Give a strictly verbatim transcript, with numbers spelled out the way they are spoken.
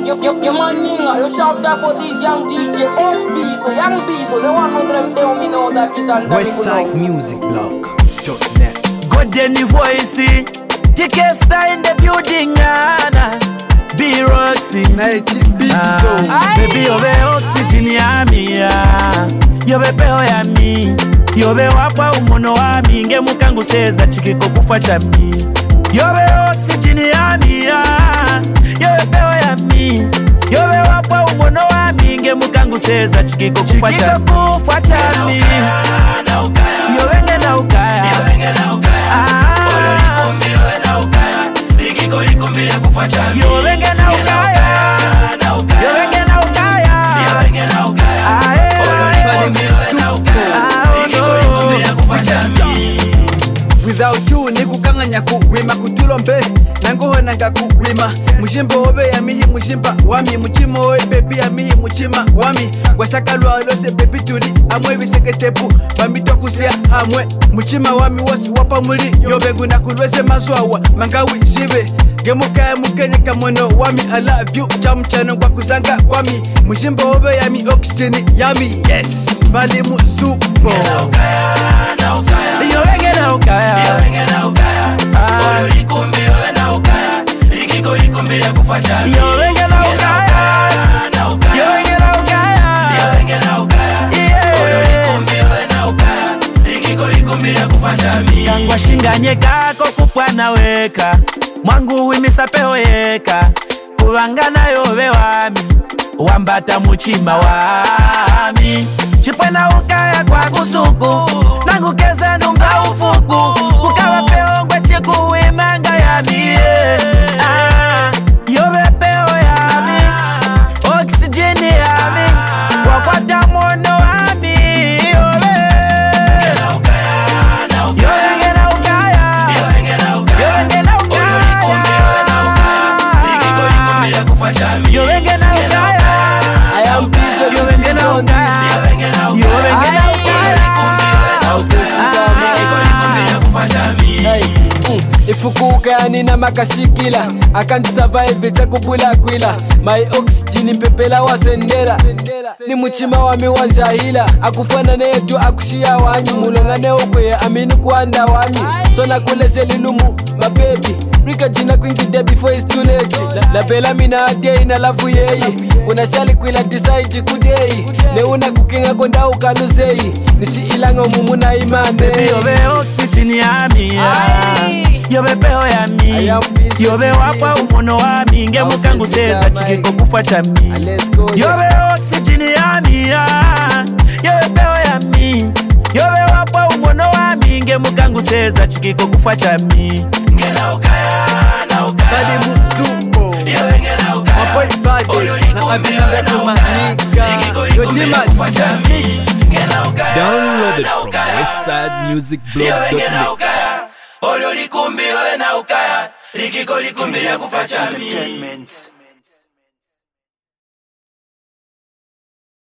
yo, yo, yo man Yinga, you shout out for these young D J X B, so young B, so they want to them tell me know that you sound Westside Music Blog dot net. God any voice, Ticket star in the building, Anna. Be Roxy, ah, baby, you be oxygen yami, you be peo yami, you be wapa umono wami, nge mukangu seza chikiko kufuata mi. You be oxygen yami, you be peo yami, you be wapa umono wami, nge mukangu seza chikiko kufuata mi. You wenge na ukaya, Likiko likumbile kufacha mi. Yo wenge na ukaya, yo wenge na ukaya, yo wenge na ukaya. Oyo likumbile na ukaya, likiko likumbile kufacha mi. Without you nikukanganya kuwima kutulombe nangoho nanga kuwima mujimbo obe ya mihi mujimba wami mujimo oe baby ya mihi mujima wami wasaka lwalo se baby turi amwe biseketepu bambito kusia amwe mujima wami wasi wapa muli yobengu na kulweze mazwawa mangawi jibe gemuka ya mukenye kamono wami I love you chamchano kwa kuzanga wami mujimbo obe ya mi oxygen yami yes bali musupo na ukaya na ukaya yo wenge na ukaya yo wenge na ukaya oyo likumbile na ukaya likiko likumbile kufacha mi. Yo wenge na ukaya na ukaya yo wenge na ukaya yo wenge na ukaya oyo likumbile na ukaya likiko likumbile kufacha mi. Kangwa shinganye kako kupwana weka mwangu wimisa peo yeka kubangana yobe wami wambata muchima wami chipwena ukaya kwa kusuku nangu keza nunga ufuku kukawa peo ngwe chiku imanga yami ah, yobe peo yami oxygen yami wakwata mono wami yobe yobe na ukaya yobe na ukaya yo wenge na ukaya I am peace yo wenge na ukaya yo wenge na ifukuka nina makashikila akanti survive chakubula kwila my oxygen pepela wasendera ni muchima wami wanjahila akufana netu akushia wanyi mulongane ukwe amini kuanda wanyi sona kulese lilumu my baby Rika jina kwingide before it's too late La, la bela mina adei na lavu yeyi kuna shali kwila decide kudei neuna kukinga konda ukaluzei nisi ilanga umumuna imane baby yobe oxygen yami yobe peo yami yobe wapa umono wami nge mukangu seza chikiko kufuata mi. Yobe oxygen yami yobe peo yami yobe wapa umono wami nge mukangu seza chikiko kufuata mi. Ngena ukaya na ukaya bali musupo yo wenge na ukaya maboy body na abisa betu manika yotima mix Downloaded from westside music blog dot net. Oyo likumbile na ukaya likiko likumbile kufacha mi.